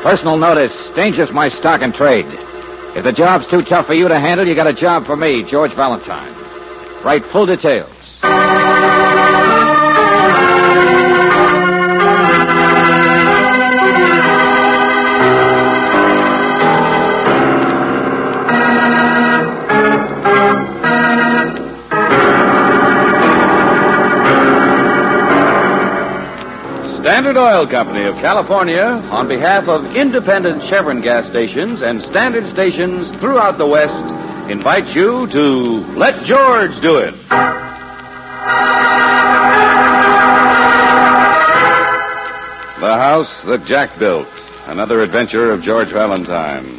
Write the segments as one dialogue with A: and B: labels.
A: Personal notice. Danger's my stock and trade. If the job's too tough for you to handle, you got a job for me, George Valentine. Write full details.
B: Standard Oil Company of California, on behalf of independent Chevron gas stations and standard stations throughout the West, invites you to Let George Do It. The House That Jack Built, another adventure of George Valentine.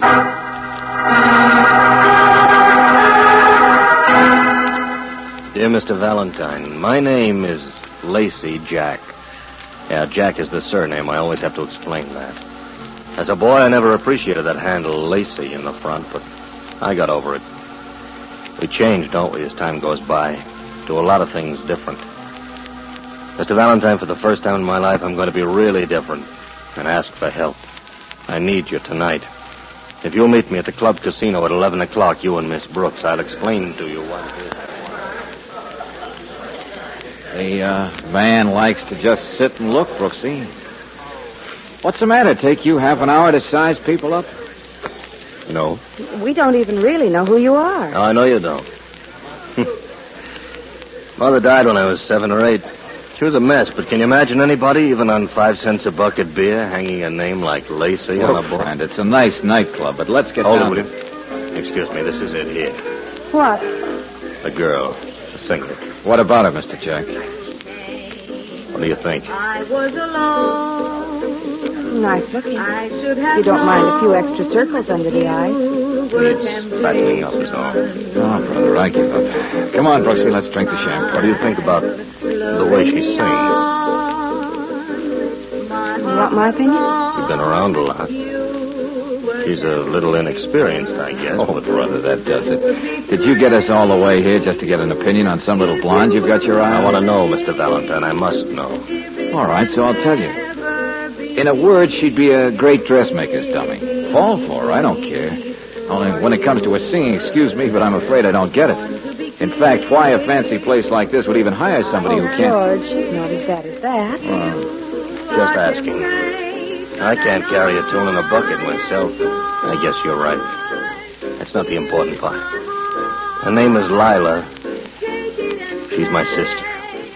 C: Dear Mr. Valentine, my name is Lacey Jack. Yeah, Jack is the surname. I always have to explain that. As a boy, I never appreciated that handle, Lacey, in the front, but I got over it. We change, don't we, as time goes by? Do a lot of things different. Mr. Valentine, for the first time in my life, I'm going to be really different and ask for help. I need you tonight. If you'll meet me at the club casino at 11 o'clock, you and Miss Brooks, I'll explain to you what it is.
A: The man likes to just sit and look, Brooksy. What's the matter? Take you half an hour to size people up?
C: No.
D: We don't even really know who you are.
C: No, I know you don't. Mother died when I was 7 or 8. She was a mess, but can you imagine anybody, even on 5 cents a bucket beer, hanging a name like Lacey on a book?
A: Friend, it's a nice nightclub, but let's get
C: Hold
A: down...
C: it, will you? Excuse me, this is it here.
D: What?
C: A girl. A singer.
A: What about her, Mr. Jack?
C: What do you think?
E: I was alone.
D: Nice looking.
E: I should have
D: You don't mind a few extra circles under the eyes?
C: Needs fattening up is all.
A: Oh, brother, I give up. Come on, Brooksy, let's drink the champagne.
C: What do you think about the way she sings?
D: You want my opinion?
C: You've been around a lot. She's a little inexperienced, I guess.
A: Oh, brother, that does it. Did you get us all the way here just to get an opinion on some little blonde you've got your eye on?
C: I want to know, Mr. Valentine. I must know.
A: All right, so I'll tell you. In a word, she'd be a great dressmaker's dummy. Fall for her, I don't care. Only when it comes to her singing, excuse me, but I'm afraid I don't get it. In fact, why a fancy place like this would even hire somebody who can't...
D: George, she's not as bad as that.
C: Just asking. I can't carry a tune in a bucket myself. I guess you're right. That's not the important part. Her name is Lila. She's my sister.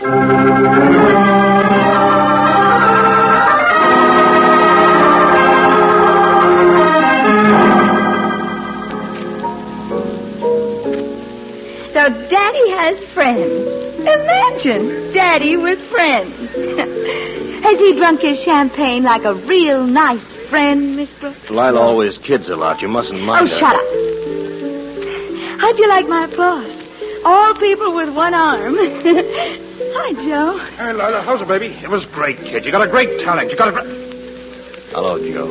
E: So Daddy has friends. Imagine Daddy with friends. Has he drunk his champagne like a real nice friend, Miss Brooks?
C: Lila always kids a lot. You mustn't mind her.
E: Shut up. How'd you like my applause? All people with one arm. Hi, Joe.
F: Hey, Lila, how's it, baby? It was great, kid. You got a great talent. You got a...
C: Hello, Joe.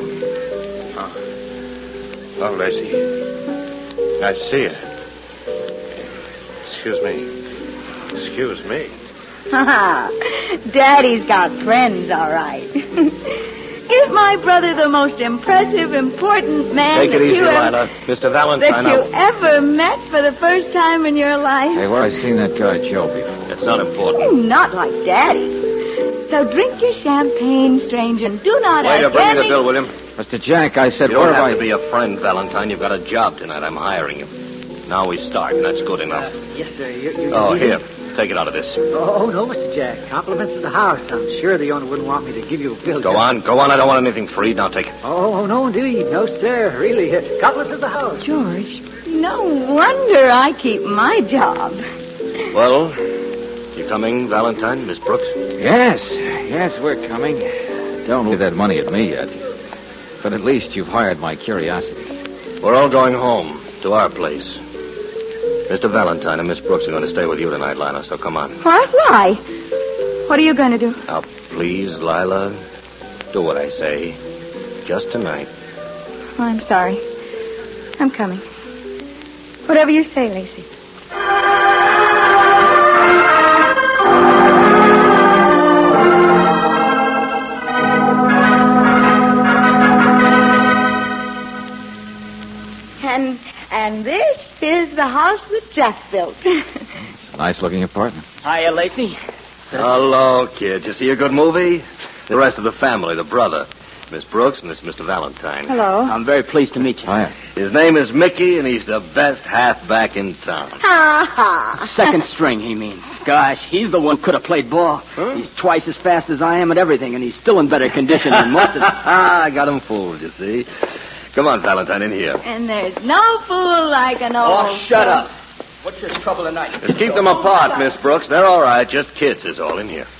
F: Oh, Lacey. Nice to see you. Excuse me. Excuse me.
E: Daddy's got friends, all right. Is my brother the most impressive, important man
C: Take it easy,
E: you
C: Lila. Mr. Valentine,
E: that you ever met for the first time in your life?
A: Hey, where I seen that guy Joe before?
C: It's not important.
E: Oh, not like Daddy. So drink your champagne, stranger, and do not
C: Waiter,
E: ask
C: bring me the
E: any...
C: bill, William.
A: Mr. Jack, I said,
C: You don't
A: where
C: have
A: I...
C: to be a friend, Valentine. You've got a job tonight. I'm hiring you. Now we start, and that's good enough.
G: Yes, sir.
C: Here. Take it out of this.
G: Oh, no, Mr. Jack. Compliments to the house. I'm sure the owner wouldn't want me to give you a bill.
C: Go on. I don't want anything free. Now take it.
G: Oh, no, indeed. No, sir. Really. Compliments to the house.
E: George, no wonder I keep my job.
C: Well, you coming, Valentine, Miss Brooks?
A: Yes, we're coming. Don't leave that money at me yet. But at least you've hired my curiosity.
C: We're all going home to our place. Mr. Valentine and Miss Brooks are going to stay with you tonight, Lila, so come on.
E: What? Why? What are you going to do?
C: Now, please, Lila, do what I say. Just tonight.
E: Oh, I'm sorry. I'm coming. Whatever you say, Lacey. And this is the house that Jack built.
A: Nice-looking apartment.
G: Hiya, Lacey.
C: Hello, kid. You see a good movie? The rest of the family, the brother. Miss Brooks and this Mr. Valentine.
D: Hello.
G: I'm very pleased to meet you.
A: Hiya.
C: His name is Mickey, and he's the best halfback in town.
E: Ha ha.
G: Second string, he means. Gosh, he's the one who could have played ball.
C: Huh?
G: He's twice as fast as I am at everything, and he's still in better condition than most of them.
C: I got him fooled, you see. Come on, Valentine, in here.
E: And there's no fool like an old...
G: Oh, shut up. What's your trouble tonight?
C: Just keep them apart, Miss Brooks. They're all right. Just kids is all in here.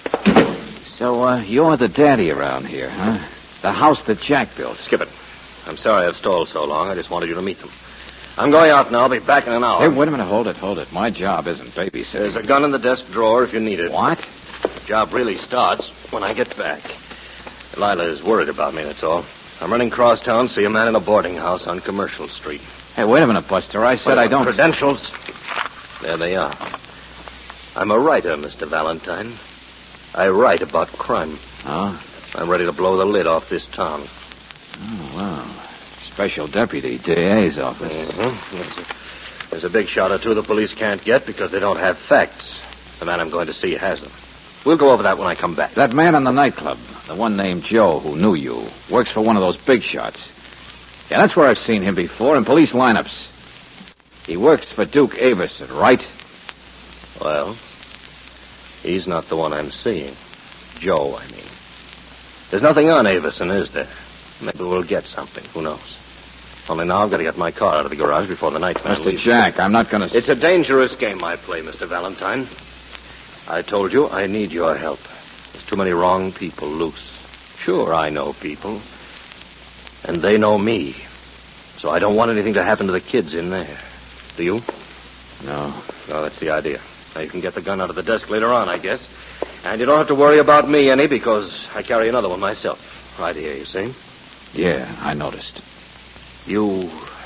A: So, you're the daddy around here, huh? The house that Jack built.
C: Skip it. I'm sorry I've stalled so long. I just wanted you to meet them. I'm going out now. I'll be back in an hour.
A: Hey, wait a minute. Hold it. My job isn't babysitting.
C: There's a gun in the desk drawer if you need it.
A: What?
C: The job really starts when I get back. Lila is worried about me, that's all. I'm running cross town to see a man in a boarding house on Commercial Street.
A: Hey, wait a minute, Buster. I said I don't...
C: Credentials. There they are. I'm a writer, Mr. Valentine. I write about crime.
A: Oh?
C: I'm ready to blow the lid off this town.
A: Oh, wow. Special deputy, DA's office.
C: Mm-hmm. There's a big shot or two the police can't get because they don't have facts. The man I'm going to see has them. We'll go over that when I come back.
A: That man in the nightclub, the one named Joe who knew you, works for one of those big shots. Yeah, that's where I've seen him before, in police lineups. He works for Duke Averson, right?
C: Well, he's not the one I'm seeing. Joe, I mean. There's nothing on Averson, is there? Maybe we'll get something. Who knows? Only now I've got to get my car out of the garage before the nightman
A: Mr.
C: leaves.
A: Jack, I'm not going to...
C: It's a dangerous game I play, Mr. Valentine. I told you I need your help. There's too many wrong people loose. Sure, I know people. And they know me. So I don't want anything to happen to the kids in there. Do you?
A: No.
C: Well, that's the idea. Now, you can get the gun out of the desk later on, I guess. And you don't have to worry about me any because I carry another one myself. Right here, you see?
A: Yeah, I noticed.
C: You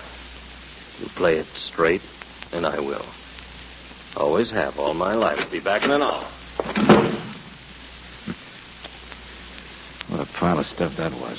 C: play it straight, and I will. Always have all my life. Be back in an hour.
A: What a pile of stuff that was.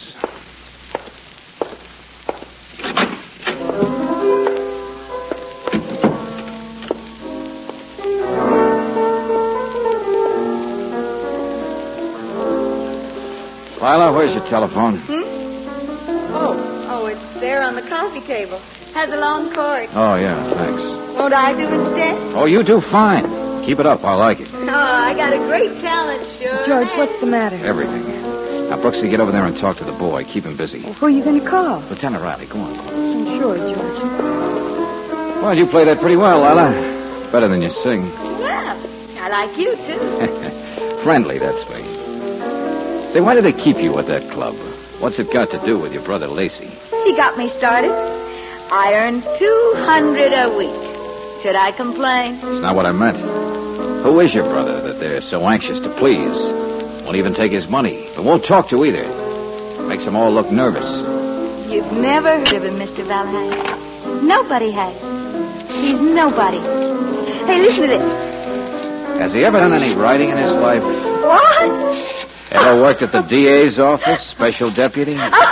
A: Lila, where's your telephone?
E: Oh, it's there on the coffee table. Has a long cord.
A: Oh, yeah, thanks.
E: Won't I do instead?
A: Oh, you do fine. Keep it up. I like it.
E: Oh, I got a great talent, sure.
D: George, what's the matter?
A: Everything. Now, Brooksy, get over there and talk to the boy. Keep him busy.
D: Who are you going to call?
A: Lieutenant Riley, go on.
D: Sure, George.
A: Well, you play that pretty well, Lila. Better than you sing.
E: Well, I like you, too.
A: Friendly, that's me. Say, why do they keep you at that club? What's it got to do with your brother Lacey?
E: He got me started. I earn $200 a week. Should I complain?
A: That's not what I meant. Who is your brother that they're so anxious to please? Won't even take his money, but won't talk to either. Makes them all look nervous.
E: You've never heard of him, Mr. Valentine. Nobody has. He's nobody. Hey, listen to this.
A: Has he ever done any writing in his life?
E: What?
A: Ever worked at the DA's office, special deputy?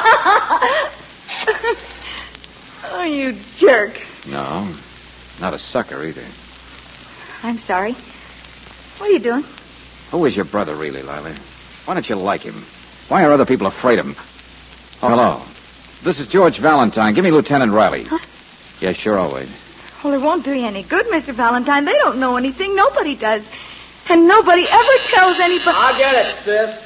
E: Oh, you jerk.
A: No, not a sucker either.
E: I'm sorry. What are you doing?
A: Who is your brother, really, Lila? Why don't you like him? Why are other people afraid of him? Oh, hello. This is George Valentine. Give me Lieutenant Riley.
E: Huh?
A: Yeah, sure, I'll wait.
E: Well, it won't do you any good, Mr. Valentine. They don't know anything. Nobody does. And nobody ever tells anybody...
G: I'll get it, sis.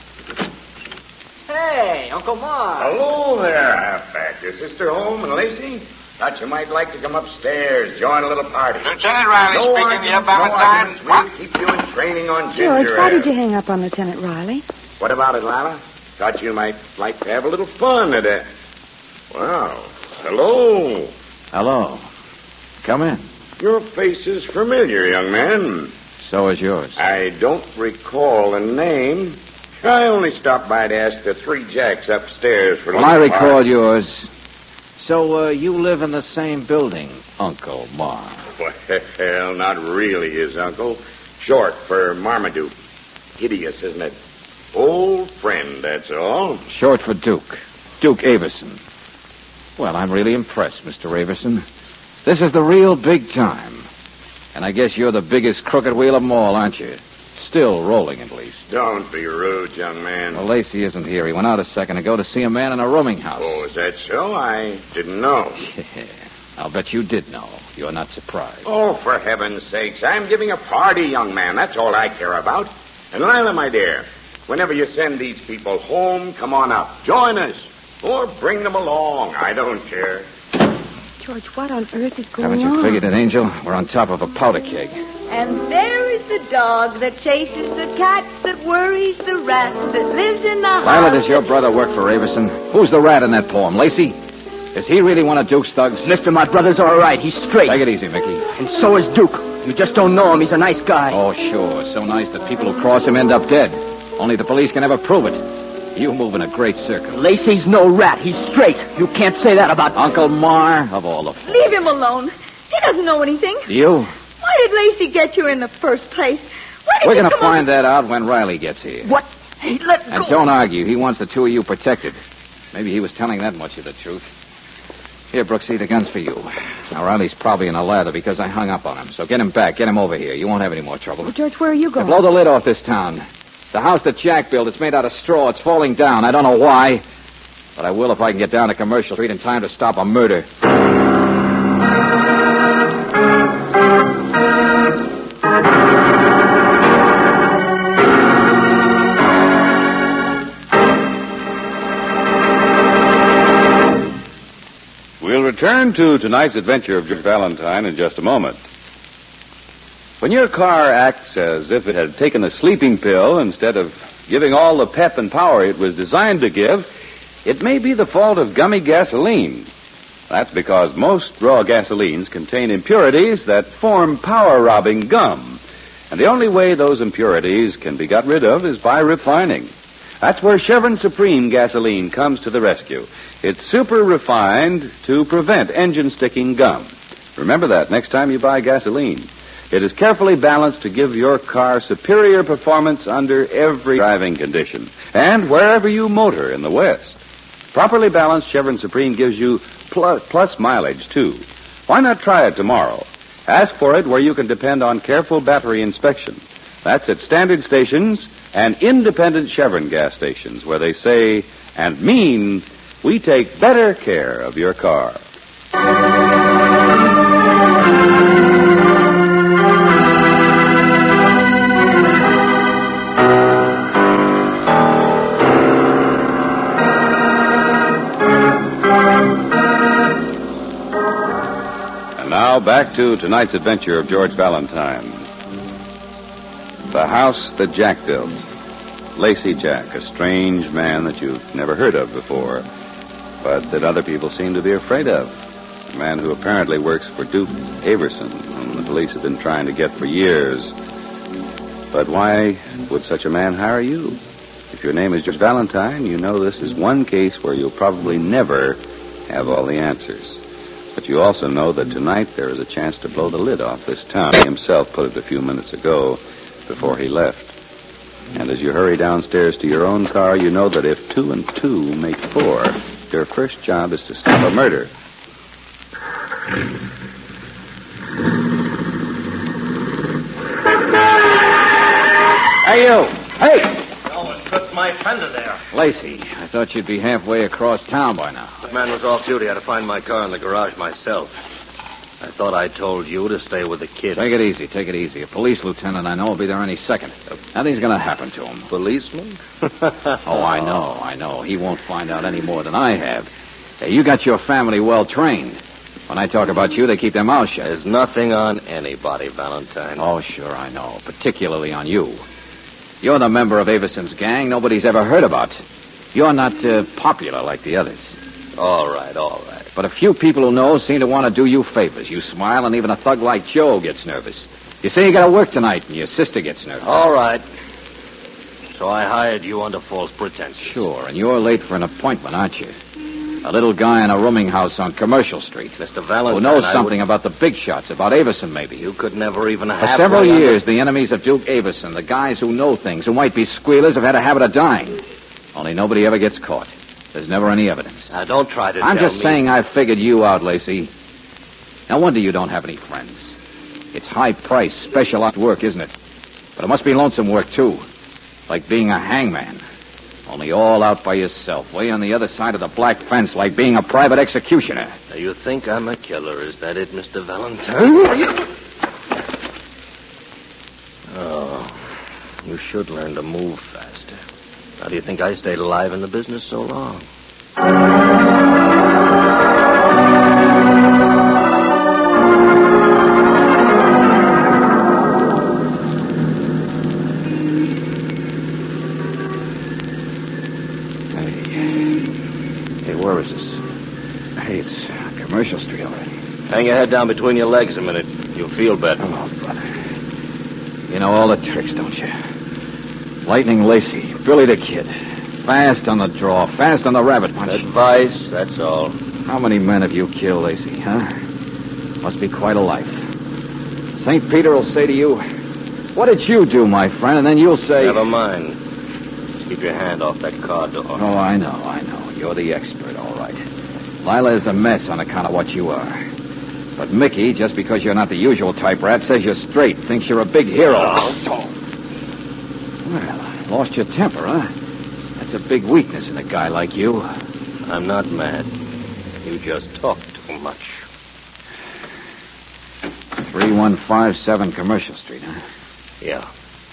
G: Hey, Uncle Mark.
F: Hello there, halfback. Your sister home and Lacey? Thought you might like to come upstairs, join a little party.
H: Lieutenant Riley speaking. Yeah, Valentine.
F: We'll keep you in training on ginger
D: George, why
F: ale.
D: did you hang up on Lieutenant Riley?
F: What about it, Lila? Thought you might like to have a little fun today. Wow. Hello.
A: Hello. Come in.
F: Your face is familiar, young man.
A: So is yours.
F: I don't recall a name. I only stopped by to ask the three Jacks upstairs for a
A: Well, I
F: little
A: recall
F: party.
A: yours. So, you live in the same building, Uncle Mark.
F: Well, not really his uncle. Short for Marmaduke. Hideous, isn't it? Old friend, that's all.
A: Short for Duke. Duke Averson. Well, I'm really impressed, Mr. Raverson. This is the real big time. And I guess you're the biggest crooked wheel of them all, aren't you? Still rolling, at least.
F: Don't be rude, young man.
A: Well, Lacey isn't here. He went out a second ago to see a man in a rooming house.
F: Oh, is that so? I didn't know.
A: Yeah, I'll bet you did know. You're not surprised.
F: Oh, for heaven's sakes. I'm giving a party, young man. That's all I care about. And Lila, my dear, whenever you send these people home, come on up. Join us. Or bring them along. I don't care.
D: George, what on earth is going
A: Haven't
D: on?
A: you figured it, Angel? We're on top of a powder keg.
E: And there is the dog that chases the cat, that worries the rat, that lives in the house.
A: Lila, does your brother work for Raverson? Who's the rat in that poem? Lacey? Does he really want to Duke's thugs?
G: Mister, my brother's all right. He's straight.
A: Take it easy, Mickey.
G: And so is Duke. You just don't know him. He's a nice guy.
A: Oh, sure. So nice that people who cross him end up dead. Only the police can never prove it. You move in a great circle.
G: Lacey's no rat. He's straight. You can't say that about
A: Uncle Mar of all the...
E: Leave him alone. He doesn't know anything.
A: You?
E: Why did Lacey get you in the first place? Why did
A: We're
E: you
A: going to
E: come
A: find that out when Riley gets here.
G: What? Hey, let
A: And
G: go.
A: don't argue. He wants the two of you protected. Maybe he was telling that much of the truth. Here, Brooksy, the gun's for you. Now, Riley's probably in a lather because I hung up on him. So get him back. Get him over here. You won't have any more trouble.
D: Well, George, where are you going?
A: Blow the lid off this town. The house that Jack built, it's made out of straw. It's falling down. I don't know why. But I will if I can get down to Commercial Street in time to stop a murder.
B: We'll return to tonight's adventure of George Valentine in just a moment. When your car acts as if it had taken a sleeping pill instead of giving all the pep and power it was designed to give, it may be the fault of gummy gasoline. That's because most raw gasolines contain impurities that form power-robbing gum. And the only way those impurities can be got rid of is by refining. That's where Chevron Supreme gasoline comes to the rescue. It's super refined to prevent engine-sticking gum. Remember that next time you buy gasoline. It is carefully balanced to give your car superior performance under every driving condition and wherever you motor in the West. Properly balanced Chevron Supreme gives you plus mileage, too. Why not try it tomorrow? Ask for it where you can depend on careful battery inspection. That's at standard stations and independent Chevron gas stations where they say and mean we take better care of your car. Now back to tonight's adventure of George Valentine. The house that Jack built. Lacey Jack, a strange man that you've never heard of before, but that other people seem to be afraid of. A man who apparently works for Duke Averson, whom the police have been trying to get for years. But why would such a man hire you? If your name is George Valentine, you know this is one case where you'll probably never have all the answers. But you also know that tonight there is a chance to blow the lid off this town. He himself put it a few minutes ago before he left. And as you hurry downstairs to your own car, you know that if 2 and 2 make 4, your first job is to stop a murder.
A: Hey, you! Hey!
C: Almost took my fender there.
A: Lacey, I thought you'd be halfway across town by now.
C: The man was off duty. I had to find my car in the garage myself. I thought I told you to stay with the kids.
A: Take it easy, take it easy. A police lieutenant I know will be there any second. Nothing's going to happen to him.
C: Policeman?
A: Oh, I know. He won't find out any more than I have. Hey, you got your family well trained. When I talk about you, they keep their mouths shut.
C: There's nothing on anybody, Valentine.
A: Oh, sure, I know. Particularly on you. You're the member of Averson's gang nobody's ever heard about. You're not popular like the others.
C: All right.
A: But a few people who know seem to want to do you favors. You smile, and even a thug like Joe gets nervous. You say you got to work tonight, and your sister gets nervous.
C: All right. So I hired you under false pretenses.
A: Sure, and you're late for an appointment, aren't you? A little guy in a rooming house on Commercial Street.
C: Mr. Valentine,
A: who knows something about the big shots, about Averson, maybe.
C: You could never even have...
A: For several years, the enemies of Duke Averson, the guys who know things, who might be squealers, have had a habit of dying. Only nobody ever gets caught. There's never any evidence.
C: Now, don't try to
A: I'm
C: tell
A: just
C: me.
A: saying I figured you out, Lacey. No wonder you don't have any friends. It's high-priced, specialized work, isn't it? But it must be lonesome work, too. Like being a hangman. Only all out by yourself, way on the other side of the black fence, like being a private executioner.
C: Now, you think I'm a killer, is that it, Mr. Valentine? Oh, you should learn to move faster. How do you think I stayed alive in the business so long?
A: Hey, where is this? Hey, it's Commercial Street already.
C: Hang your head down between your legs a minute. You'll feel better.
A: Oh, brother. You know all the tricks, don't you? Lightning Lacey, Billy the Kid. Fast on the draw, fast on the rabbit punch.
C: Advice, that's all.
A: How many men have you killed, Lacey, huh? Must be quite a life. St. Peter will say to you, "What did you do, my friend?" And then you'll say...
C: Never mind. Just keep your hand off that car door.
A: Oh, I know. You're the expert, all right. Lila is a mess on account of what you are. But Mickey, just because you're not the usual type rat, says you're straight, thinks you're a big hero. Well, lost your temper, huh? That's a big weakness in a guy like you.
C: I'm not mad. You just talk too much.
A: 3157 Commercial Street, huh?
C: Yeah.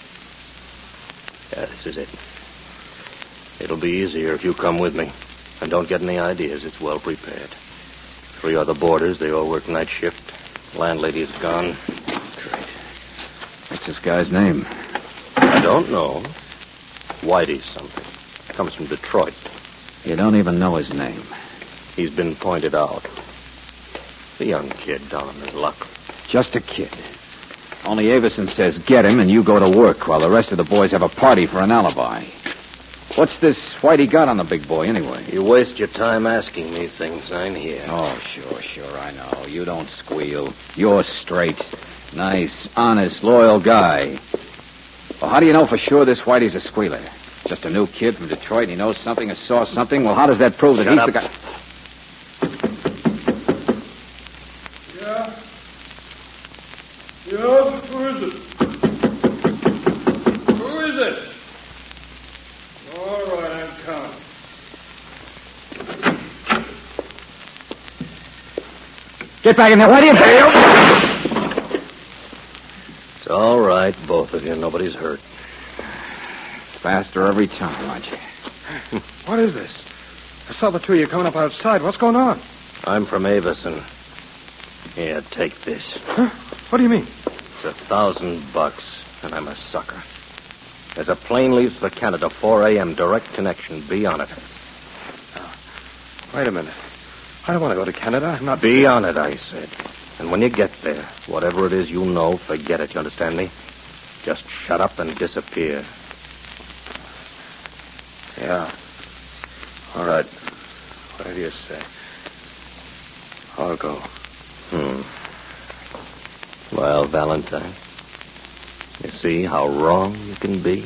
C: Yeah, this is it. It'll be easier if you come with me. And don't get any ideas. It's well prepared. 3 other boarders. They all work night shift. Landlady's gone.
A: Great. What's this guy's name?
C: I don't know. Whitey something. Comes from Detroit.
A: You don't even know his name.
C: He's been pointed out. The young kid down on his luck.
A: Just a kid. Only Avison says get him and you go to work while the rest of the boys have a party for an alibi. What's this Whitey got on the big boy, anyway?
C: You waste your time asking me things I ain't here.
A: Oh, sure, I know. You don't squeal. You're straight. Nice, honest, loyal guy. Well, how do you know for sure this Whitey's a squealer? Just a new kid from Detroit, he knows something or saw something? Well, how does that prove that he's the guy...
I: Yeah, who is it? Who is it? All right, I'm coming.
A: Get back in there, Whitey!
C: It's all right, both of you. Nobody's hurt.
A: Faster every time, aren't you?
I: What is this? I saw the two of you coming up outside. What's going on?
C: I'm from Avison. Here, take this.
I: Huh? What do you mean?
C: It's $1,000, and I'm a sucker. There's a plane leaves for Canada, 4 a.m., direct connection. Be on it.
I: Wait a minute. I don't want to go to Canada. I'm not...
C: Be on it, I said. And when you get there, whatever it is you know, forget it. You understand me? Just shut up and disappear.
I: Yeah. All right. Whatever you say. I'll go.
C: Well, Valentine, you see how wrong you can be?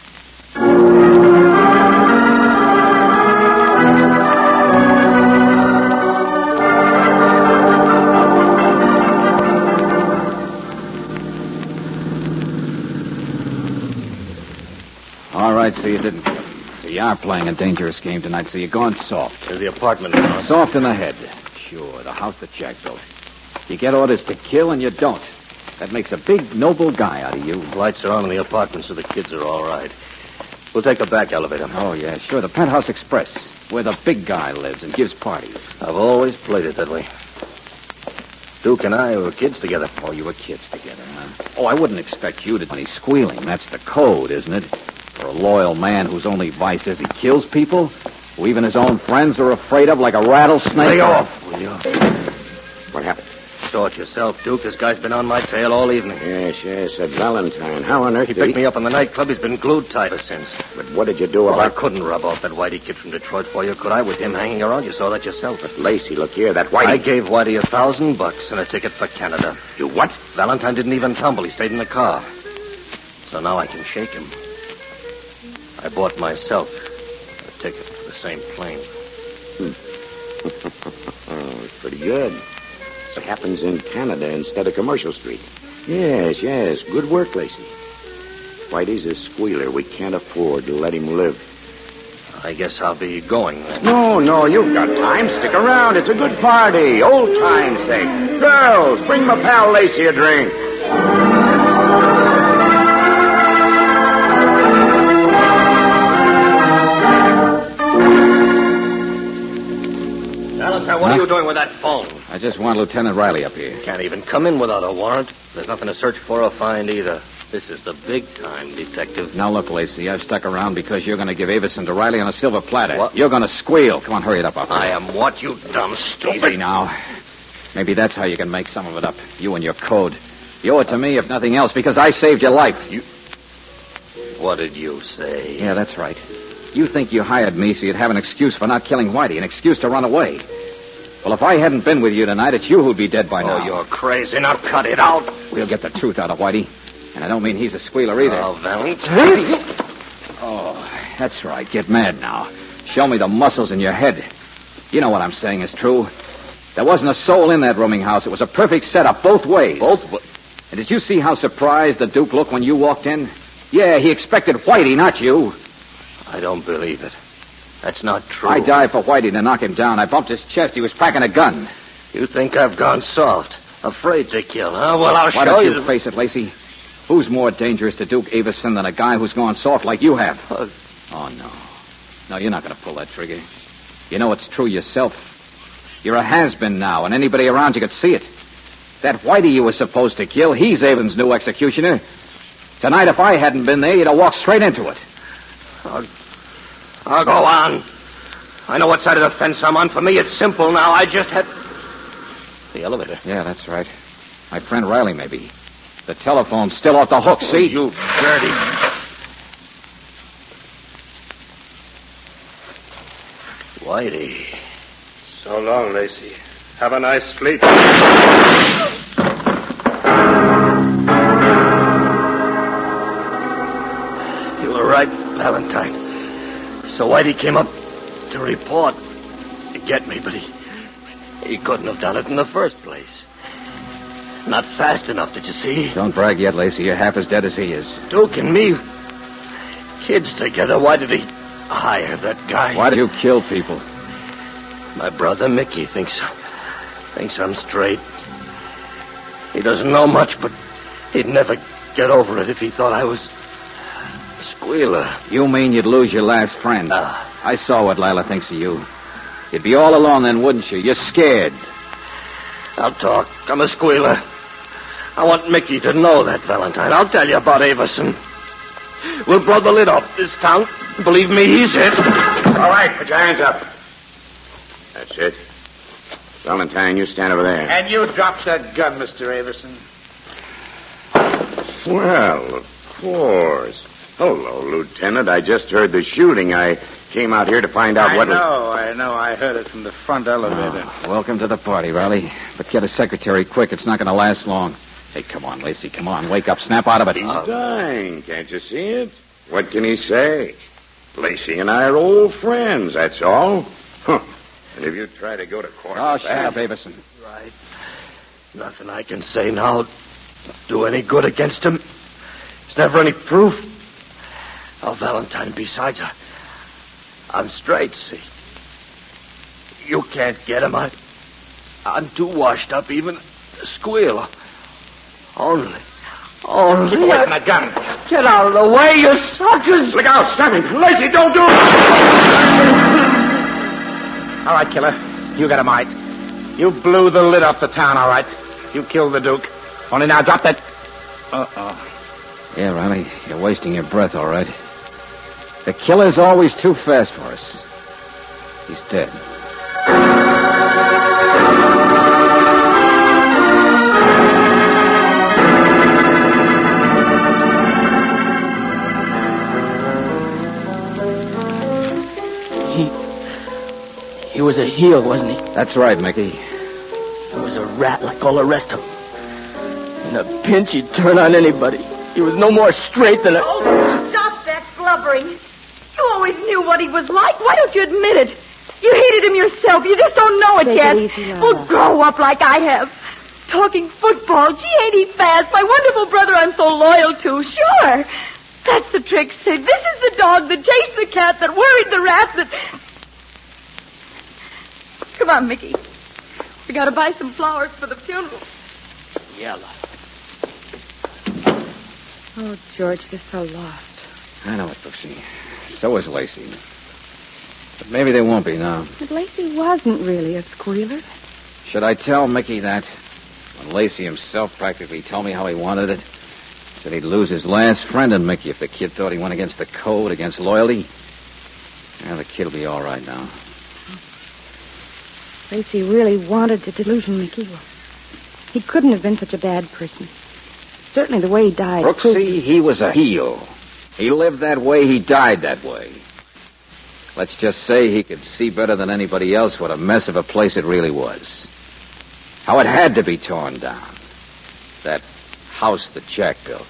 A: All right, so you didn't kill him. So you are playing a dangerous game tonight, so you're going soft.
C: There's the apartment now.
A: Soft in the head. Sure, the house that Jack built. You get orders to kill and you don't. That makes a big, noble guy out of you.
C: Lights are on in the apartment, so the kids are all right. We'll take the back elevator.
A: Oh, yeah, sure. The Penthouse Express, where the big guy lives and gives parties.
C: I've always played it that way. Duke and I were kids together.
A: Oh, you were kids together, huh? Oh, I wouldn't expect you to... When he's squealing, that's the code, isn't it? For a loyal man whose only vice is he kills people, who even his own friends are afraid of like a rattlesnake.
C: Lay off, will you?
F: What happened?
C: Saw it yourself, Duke. This guy's been on my tail all evening.
F: Yes, said Valentine. How on earth
C: He picked me up in the nightclub. He's been glued tight ever since.
F: But what did you do
C: I
F: about...
C: couldn't rub off that Whitey kid from Detroit for you, could I? With him hanging around, you saw that yourself.
F: But Lacey, look here, that Whitey...
C: I gave Whitey $1,000 and a ticket for Canada.
F: You what?
C: Valentine didn't even tumble. He stayed in the car. So now I can shake him. I bought myself a ticket for the the same plane.
F: It's pretty good. It happens in Canada instead of Commercial Street. Yes. Good work, Lacey. Whitey's a squealer. We can't afford to let him live.
C: I guess I'll be going then.
F: No, you've got time. Stick around. It's a good party. Old time's sake. Girls, bring my pal Lacey a drink.
C: Valentine, what are you doing with that phone?
A: I just want Lieutenant Riley up here.
C: Can't even come in without a warrant. There's nothing to search for or find either. This is the big time, Detective.
A: Now, look, Lacey, I've stuck around because you're going to give Avison to Riley on a silver platter.
C: What?
A: You're going to squeal. Come on, hurry it up.
C: I am what, you dumb stupid?
A: Easy now. Maybe that's how you can make some of it up. You and your code. You owe it to me, if nothing else, because I saved your life.
C: What did you say?
A: Yeah, that's right. You think you hired me so you'd have an excuse for not killing Whitey, an excuse to run away. Well, if I hadn't been with you tonight, it's you who'd be dead by now.
C: Oh, you're crazy. Now cut it out.
A: We'll get the truth out of Whitey. And I don't mean he's a squealer either.
C: Oh, Valentine.
A: Oh, that's right. Get mad now. Show me the muscles in your head. You know what I'm saying is true. There wasn't a soul in that rooming house. It was a perfect setup both ways. And did you see how surprised the Duke looked when you walked in? Yeah, he expected Whitey, not you.
C: I don't believe it. That's not true.
A: I died for Whitey to knock him down. I bumped his chest. He was packing a gun.
C: You think I've gone soft? Afraid to kill, huh? Well, I'll
A: Why
C: show
A: don't
C: you.
A: you face it, Lacey? Who's more dangerous to Duke Avison than a guy who's gone soft like you have? Oh, no. No, you're not going to pull that trigger. You know it's true yourself. You're a has-been now, and anybody around you could see it. That Whitey you were supposed to kill, he's Avon's new executioner. Tonight, if I hadn't been there, you'd have walked straight into it.
C: I'll go on. I know what side of the fence I'm on. For me, it's simple now. I just had... The elevator.
A: Yeah, that's right. My friend Riley, maybe. The telephone's still off the hook, see?
C: You dirty... Whitey.
I: So long, Lacey. Have a nice sleep.
C: You were right, Valentine. So Whitey came up to report, to get me, but he couldn't have done it in the first place. Not fast enough, did you see?
A: Don't brag yet, Lacey. You're half as dead as he is.
C: Duke and me, kids together. Why did he hire that guy?
A: Why did you kill people?
C: My brother Mickey thinks I'm straight. He doesn't know much, but he'd never get over it if he thought I was a squealer.
A: You mean you'd lose your last friend? I saw what Lila thinks of you. You'd be all alone then, wouldn't you? You're scared.
C: I'll talk. I'm a squealer. I want Mickey to know that, Valentine. I'll tell you about Avison. We'll blow the lid off this town. Believe me, he's it.
F: All right, put your hands up. That's it. Valentine, you stand over there.
H: And you drop that gun, Mr. Avison.
F: Well, of course. Hello, Lieutenant. I just heard the shooting. I came out here to find out what...
H: I know. I heard it from the front elevator.
A: Welcome to the party, Riley. But get a secretary quick. It's not going to last long. Hey, come on, Lacey. Come on. Wake up. Snap out of it.
F: He's dying. Can't you see it? What can he say? Lacey and I are old friends, that's all. Huh. And if you try to go to court...
A: Oh, shut up, Avison.
C: Right. Nothing I can say now do any good against him. There's never any proof. Oh, Valentine, besides, I'm straight, see. You can't get him. I'm too washed up even to squeal. Only.
F: Keep away from that gun.
C: Get out of the way, you suckers!
F: Look out, stop him. Lacey, don't do it!
H: All right, killer. You got a mite. You blew the lid off the town, all right. You killed the Duke. Only now drop that... Uh-oh.
A: Yeah, Riley, you're wasting your breath, all right. The killer's always too fast for us. He's dead.
J: He was a heel, wasn't he?
A: That's right, Mickey.
J: He was a rat like all the rest of them. In a pinch, he'd turn on anybody. He was no more straight than a...
E: Oh, stop that blubbering. You always knew what he was like. Why don't you admit it? You hated him yourself. You just don't know it
D: Take
E: yet.
D: it easy, Lola.
E: Well, grow up like I have. Talking football. Gee, ain't he fast? My wonderful brother I'm so loyal to. Sure. That's the trick, Sid. This is the dog that chased the cat, that worried the rat, that... Come on, Mickey. We gotta buy some flowers for the funeral.
J: Yella.
D: Oh, George, they're so lost.
A: I know it, Brooksy. So is Lacey. But maybe they won't be now.
D: But Lacey wasn't really a squealer.
A: Should I tell Mickey that? When Lacey himself practically told me how he wanted it. Said he'd lose his last friend in Mickey if the kid thought he went against the code, against loyalty. Well, the kid'll be all right now.
D: Lacey really wanted to delusion Mickey. Well, he couldn't have been such a bad person. Certainly the way he died.
A: Brooksy, he was a heel. He lived that way, he died that way. Let's just say he could see better than anybody else what a mess of a place it really was. How it had to be torn down. That house that Jack built.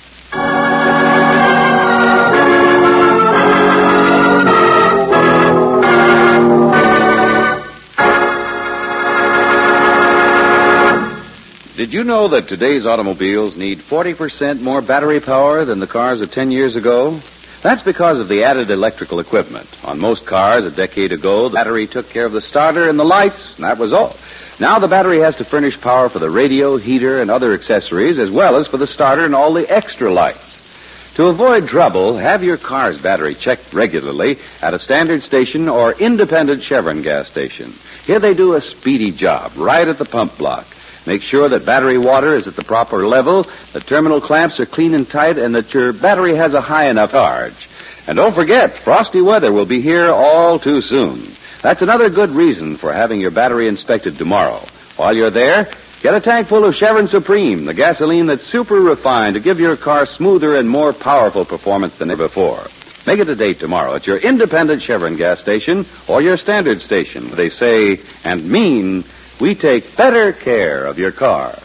B: Did you know that today's automobiles need 40% more battery power than the cars of 10 years ago? That's because of the added electrical equipment. On most cars a decade ago, the battery took care of the starter and the lights, and that was all. Now the battery has to furnish power for the radio, heater, and other accessories, as well as for the starter and all the extra lights. To avoid trouble, have your car's battery checked regularly at a standard station or independent Chevron gas station. Here they do a speedy job right at the pump block. Make sure that battery water is at the proper level, the terminal clamps are clean and tight, and that your battery has a high enough charge. And don't forget, frosty weather will be here all too soon. That's another good reason for having your battery inspected tomorrow. While you're there, get a tank full of Chevron Supreme, the gasoline that's super refined to give your car smoother and more powerful performance than ever before. Make it a date tomorrow at your independent Chevron gas station or your standard station. They say and mean, we take better care of your car.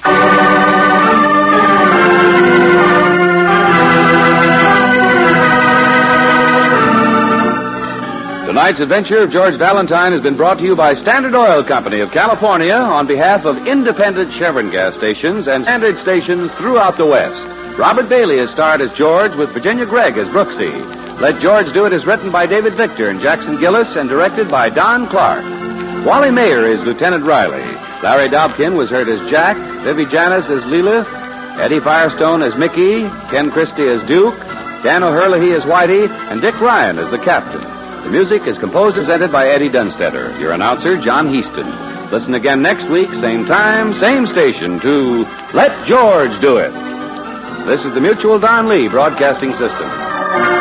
B: Tonight's adventure of George Valentine has been brought to you by Standard Oil Company of California on behalf of independent Chevron gas stations and standard stations throughout the West. Robert Bailey is starred as George with Virginia Gregg as Brooksy. Let George Do It is written by David Victor and Jackson Gillis and directed by Don Clark. Wally Mayer is Lieutenant Riley. Larry Dobkin was heard as Jack, Vivi Janis as Leela, Eddie Firestone as Mickey, Ken Christie as Duke, Dan O'Herlihy as Whitey, and Dick Ryan as the Captain. The music is composed and presented by Eddie Dunstetter. Your announcer, John Heaston. Listen again next week, same time, same station, to Let George Do It. This is the Mutual Don Lee Broadcasting System.